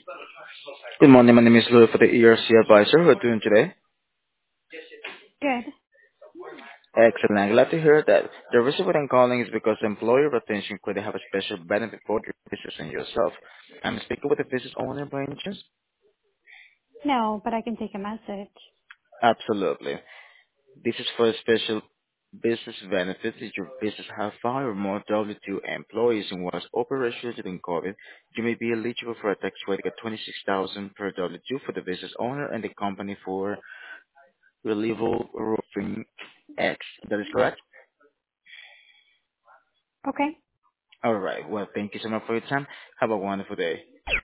Good morning. My name is Louis for the ERC advisor. How are you doing today? Good. Excellent. I'm glad to hear that. The reason why I'm calling is because employer retention could have a special benefit for your business and yourself. I'm speaking with the business owner by any chance? No, but I can take a message. Absolutely. This is for a special business benefit if your business have 5 or more W-2 employees and was operational during COVID. You may be eligible for a tax credit of $26,000 per W-2 for the business owner and the company for Reliable Roofing X. That is correct? Okay. All right. Well, thank you so much for your time. Have a wonderful day.